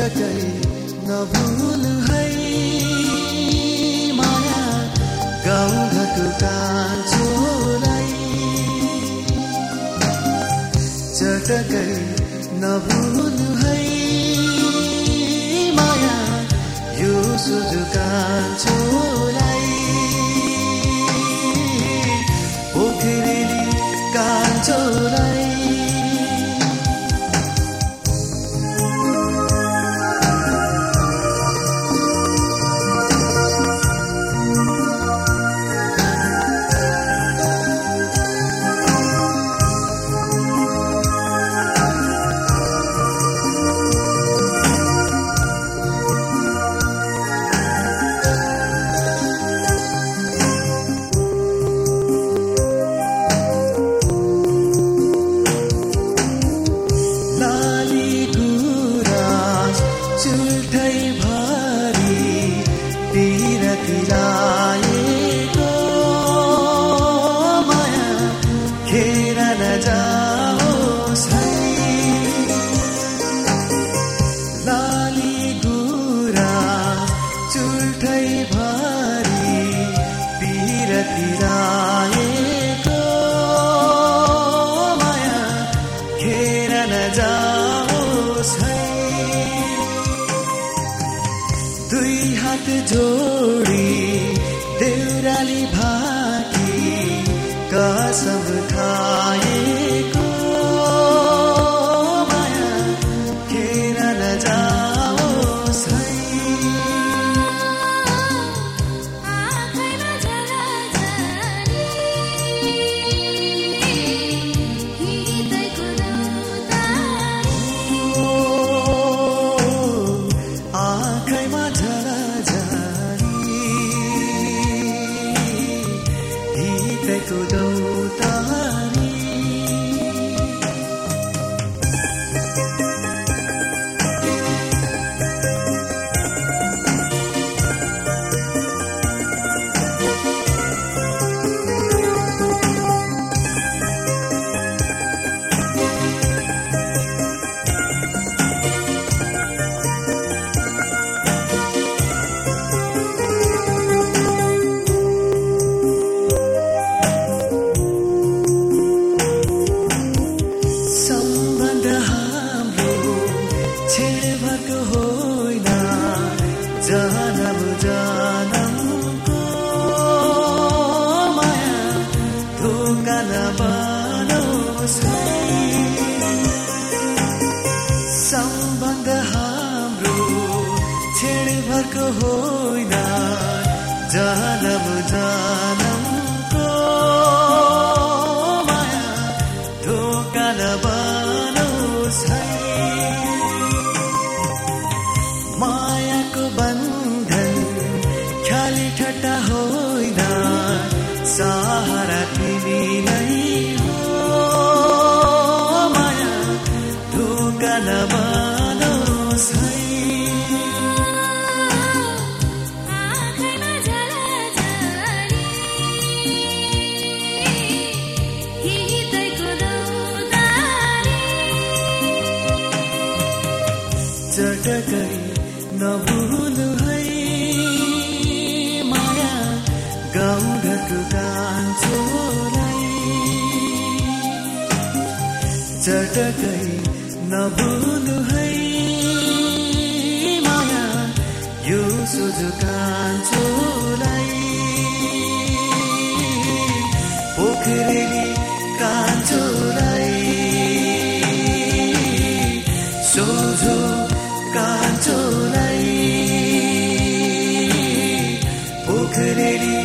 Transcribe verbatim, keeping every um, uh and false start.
झटकै नभुल्नु है माया गाउँघरको कान्छोलाई झटकै नभुल्नु है माया यो सोझो कान्छोलाई पोखरेली कान्छोलाई चुल्ठै भरी तिरतिलाएको माया खेर नजाओस् है लाली गुराँस चुल्ठै भरी तिरतिलाएको माया खेर नजाओस् है दुई हात जोडी देउराली भाकी कसम खाएको माया खेर नजाओस् है आँखैमा हितैको दौतारी जानम जानमको माया धोका नबनोस् है सम्बन्ध हाम्रो छेडभरको होइन जानम जानमको माया धोका नबनोस् है मायाको बन्धन ख्याली ठट्टा होइन सहारा तिमी नै हो माया धोका नबनोस् है झटकै नभुल्नु है माया गाउँघरको कान्छोलाई झटकै नभुल्नु है माया यो सोझो कान्छोलाई पोखरेली कान्छोलाई सोझो कान्छोलाई पोखरेली